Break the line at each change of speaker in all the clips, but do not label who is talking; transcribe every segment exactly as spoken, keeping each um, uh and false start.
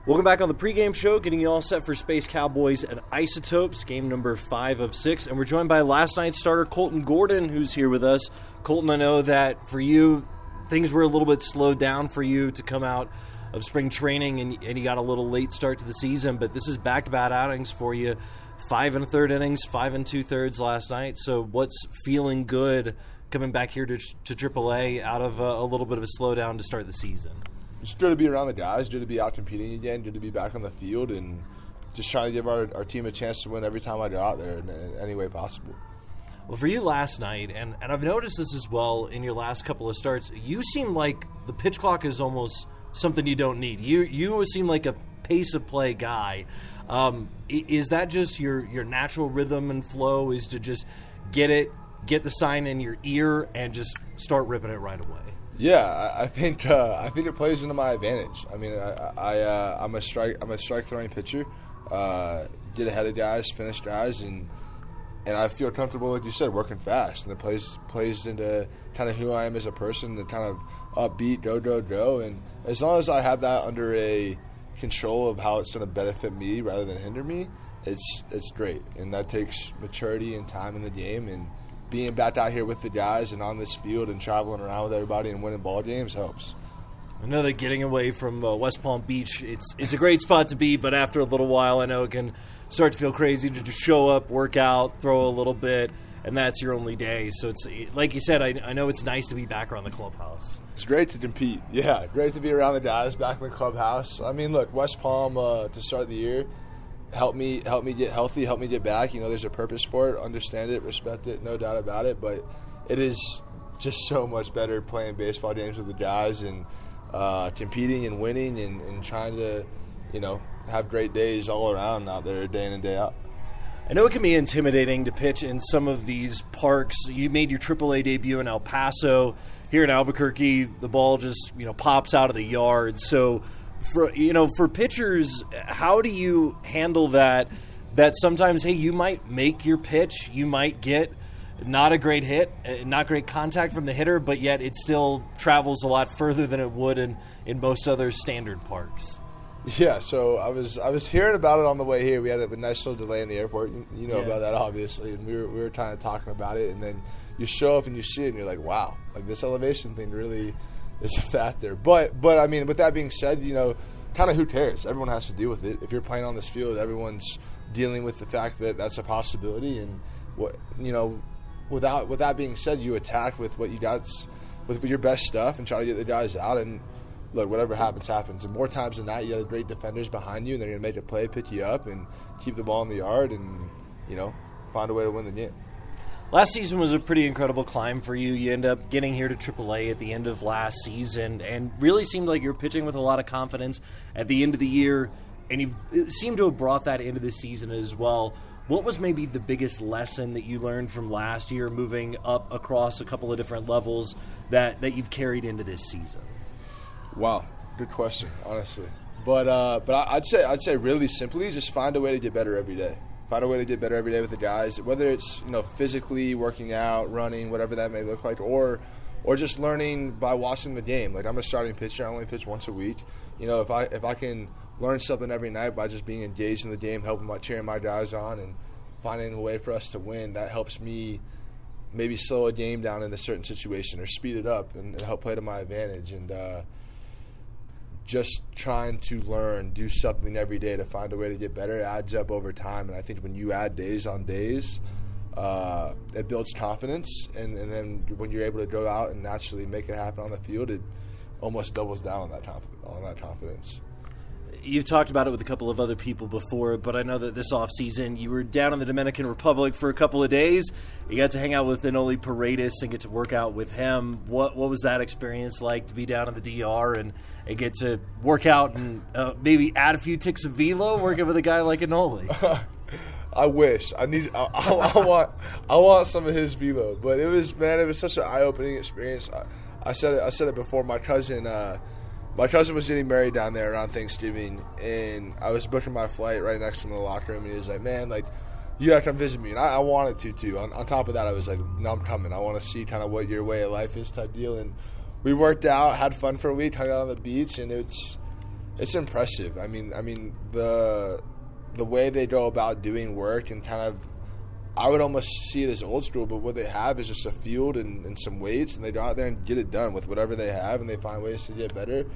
Welcome back on the pregame show, getting you all set for Space Cowboys and Isotopes, game number five of six. And we're joined by last night's starter, Colton Gordon, who's here with us. Colton, I know that for you, things were a little bit slowed down for you to come out of spring training, and, and you got a little late start to the season, but this is back-to-back outings for you. Five and a third innings, five and two-thirds last night. So what's feeling good coming back here to, to triple A out of a, a little bit of a slowdown to start the season?
It's good to be around the guys, good to be out competing again, good to be back on the field, and just trying to give our, our team a chance to win every time I go out there in, in any way possible.
Well, for you last night, and, and I've noticed this as well in your last couple of starts, you seem like the pitch clock is almost something you don't need. You you seem like a pace of play guy. Um, is that just your, your natural rhythm and flow, is to just get it, get the sign in your ear, and just start ripping it right away?
Yeah, I think uh, I think it plays into my advantage. I mean, I, I uh, I'm a strike I'm a strike throwing pitcher. Uh, get ahead of guys, finish guys, and and I feel comfortable, like you said, working fast. And it plays plays into kind of who I am as a person, the kind of upbeat, go go go. And as long as I have that under a control of how it's going to benefit me rather than hinder me, it's it's great. And that takes maturity and time in the game, and being back out here with the guys and on this field and traveling around with everybody and winning ball games helps.
I know that getting away from uh, West Palm Beach, it's it's a great spot to be, but after a little while, I know it can start to feel crazy to just show up, work out, throw a little bit, and that's your only day. So it's like you said, I, I know it's nice to be back around the clubhouse.
It's great to compete. Yeah, great to be around the guys back in the clubhouse. I mean, look, West Palm uh, to start the year, help me help me get healthy, help me get back. You know, there's a purpose for it. Understand it, respect it, no doubt about it. But it is just so much better playing baseball games with the guys and uh, competing and winning and, and trying to, you know, have great days all around out there day in and day out.
I know it can be intimidating to pitch in some of these parks. You made your triple A debut in El Paso. Here in Albuquerque, the ball just, you know, pops out of the yard. So, for you know, for pitchers, how do you handle that? That sometimes, hey, you might make your pitch, you might get not a great hit, not great contact from the hitter, but yet it still travels a lot further than it would in, in most other standard parks.
Yeah, so I was I was hearing about it on the way here. We had a nice little delay in the airport. You, you know yeah. about that, obviously, and we were we were kind of talking about it, and then you show up and you see it, and you're like, wow, like this elevation thing really is a factor. But, but I mean, with that being said, you know, kind of who cares? Everyone has to deal with it. If you're playing on this field, everyone's dealing with the fact that that's a possibility. And, what you know, without with that being said, you attack with what you got, with your best stuff and try to get the guys out. And, look, whatever happens, happens. And more times than not, you got great defenders behind you, and they're going to make a play, pick you up, and keep the ball in the yard and, you know, find a way to win the game.
Last season was a pretty incredible climb for you. You end up getting here to triple A at the end of last season and really seemed like you were pitching with a lot of confidence at the end of the year, and you seem to have brought that into the season as well. What was maybe the biggest lesson that you learned from last year, moving up across a couple of different levels, that, that you've carried into this season?
Wow, good question, honestly. But uh, but I'd say I'd say really simply, just find a way to get better every day. Find a way to get better every day with the guys, whether it's, you know, physically working out, running, whatever that may look like, or or just learning by watching the game. Like, I'm a starting pitcher. I only pitch once a week. You know, if I if I can learn something every night by just being engaged in the game, helping my cheering my guys on, and finding a way for us to win, that helps me maybe slow a game down in a certain situation or speed it up and, and help play to my advantage. And uh, just trying to learn, do something every day to find a way to get better, it adds up over time. And I think when you add days on days, uh, it builds confidence. And, and then when you're able to go out and naturally make it happen on the field, it almost doubles down on that conf- on that confidence.
You've talked about it with a couple of other people before, but I know that this offseason you were down in the Dominican Republic for a couple of days. You got to hang out with Enoli Paredes and get to work out with him. What what was that experience like to be down in the D R and, and get to work out and uh, maybe add a few ticks of velo working with a guy like Enoli?
I wish. I need. I, I, I want. I want some of his velo. But it was, man. It was such an eye-opening experience. I, I said it. I said it before. My cousin. Uh, My cousin was getting married down there around Thanksgiving, and I was booking my flight right next to him in the locker room, and he was like, man, like, you got to come visit me. And I, I wanted to, too. On, on top of that, I was like, no, I'm coming. I want to see kind of what your way of life is type deal. And we worked out, had fun for a week, hung out on the beach, and it's it's impressive. I mean, I mean the the way they go about doing work and kind of, I would almost see it as old school, but what they have is just a field and, and some weights, and they go out there and get it done with whatever they have, and they find ways to get better.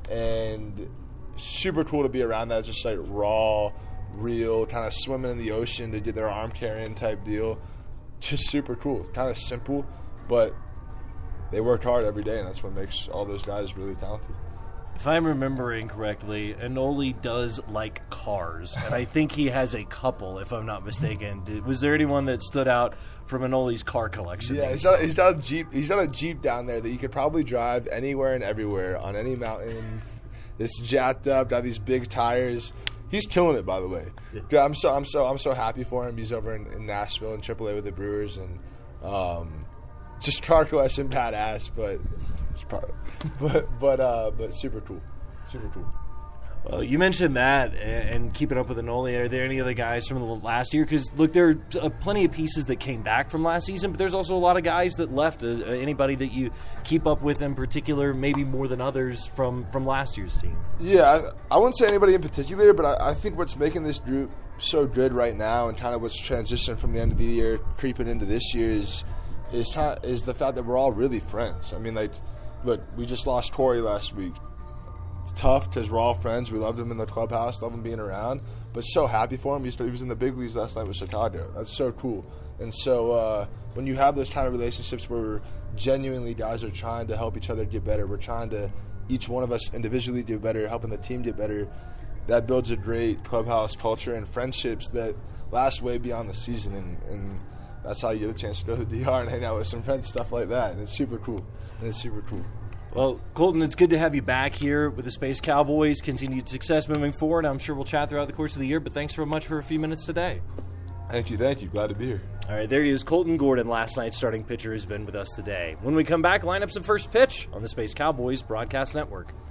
And super cool to be around that, just like raw, real, kind of swimming in the ocean to get their arm carrying type deal. Just super cool. Kind of simple, but they work hard every day, and that's what makes all those guys really talented.
If I'm remembering correctly, Enoli does like cars, and I think he has a couple, if I'm not mistaken. Did, was there anyone that stood out from Enoli's car collection?
Yeah, he's got, he's got a Jeep. He's got a Jeep down there that you could probably drive anywhere and everywhere on any mountain. It's jacked up, got these big tires. He's killing it, by the way. Dude, I'm so I'm so I'm so happy for him. He's over in, in Nashville in triple A with the Brewers, and um, just car collection badass, but probably, but but uh, but super cool, super cool.
Well, you mentioned that and, and keeping up with Enoli. Are there any other guys from the last year? Because look, there are uh, plenty of pieces that came back from last season, but there's also a lot of guys that left. Uh, anybody that you keep up with in particular, maybe more than others from, from last year's team?
Yeah, I, I wouldn't say anybody in particular, but I, I think what's making this group so good right now, and kind of what's transitioned from the end of the year, creeping into this year, is is kind of, is the fact that we're all really friends. I mean, like, look, we just lost Corey last week. It's tough because we're all friends. We loved him in the clubhouse, love him being around, but so happy for him. He was in the big leagues last night with Chicago. That's so cool. And so uh, when you have those kind of relationships where genuinely guys are trying to help each other get better, we're trying to, each one of us individually do better, helping the team get better, that builds a great clubhouse culture and friendships that last way beyond the season. And, and that's how you get a chance to go to the D R and hang out with some friends, stuff like that. And it's super cool. And it's super cool.
Well, Colton, it's good to have you back here with the Space Cowboys. Continued success moving forward. I'm sure we'll chat throughout the course of the year, but thanks so much for a few minutes today.
Thank you, thank you. Glad to be here.
All right, there he is. Colton Gordon, last night's starting pitcher, has been with us today. When we come back, lineups of first pitch on the Space Cowboys Broadcast Network.